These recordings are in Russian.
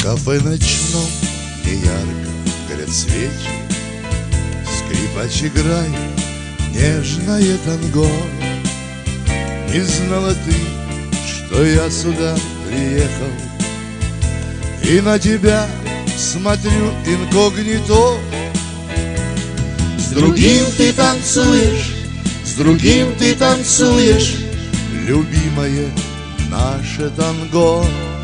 кафе ночном неярко горят свечи, скрипач играет нежное танго. Не знала ты, что я сюда приехал, и на тебя смотрю инкогнито. С другим ты танцуешь, с другим ты танцуешь, любимое наше танго.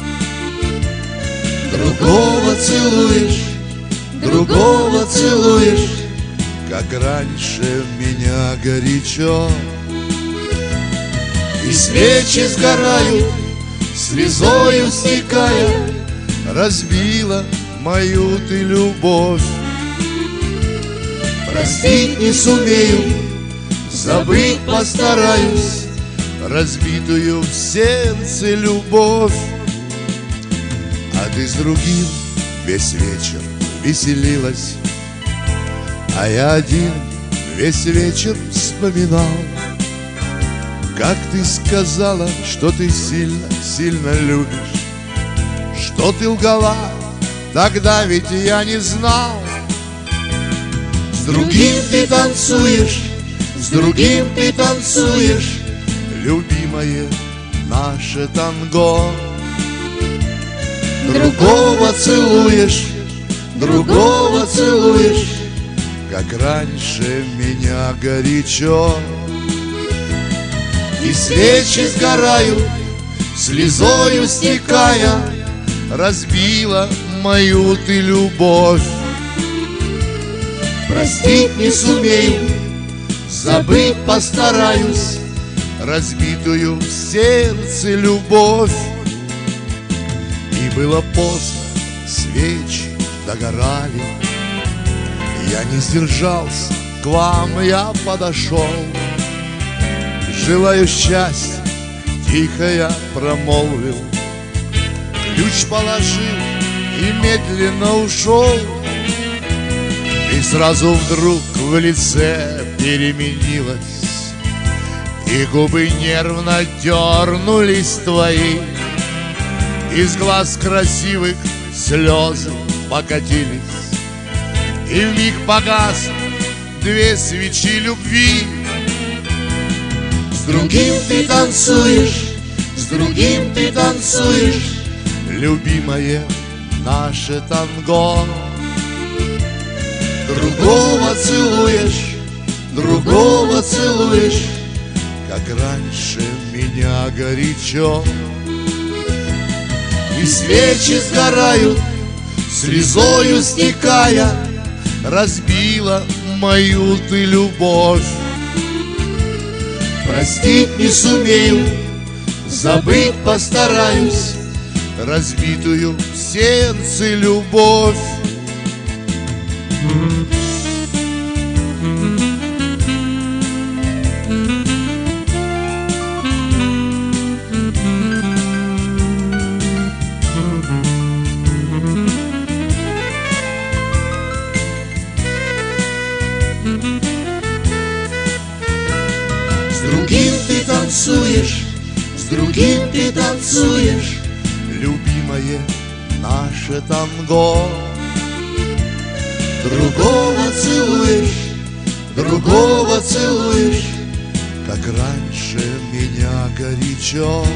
Другого целуешь, другого целуешь, как раньше меня горячо. И свечи сгорают, слезою стекая, разбила мою ты любовь. Простить не сумею, забыть постараюсь разбитую в сердце любовь. А ты с другим весь вечер веселилась, а я один весь вечер вспоминал, как ты сказала, что ты сильно, сильно любишь, что ты лгала, тогда ведь я не знал. С другим ты танцуешь, с другим ты танцуешь, любимое наше танго. Другого целуешь, другого целуешь, как раньше меня горячо. И свечи сгорают, слезою стекая, разбила мою ты любовь. Простить не сумею, забыть постараюсь разбитую в сердце любовь. И было поздно, свечи догорали, я не сдержался, к вам я подошел. Желаю счастья, тихо я промолвил, ключ положил и медленно ушел. И сразу вдруг в лице переменилось, и губы нервно дернулись твои, из глаз красивых слезы покатились, и вмиг погас две свечи любви. С другим ты танцуешь, с другим ты танцуешь, любимое наше танго. Другого целуешь, другого целуешь, как раньше меня горячо. И свечи сгорают, слезою стекая, разбила мою ты любовь. Простить не сумею, забыть постараюсь разбитую в сердце любовь. С другим ты танцуешь, с другим ты танцуешь, любимое наше танго. Другого целуешь, другого целуешь, как раньше меня горячо.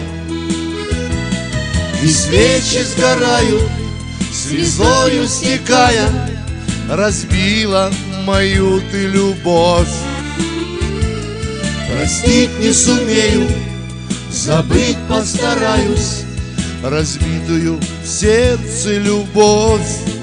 И свечи сгорают, слезою стекая, разбила мою ты любовь. Простить не сумею, забыть постараюсь разбитую в сердце любовь.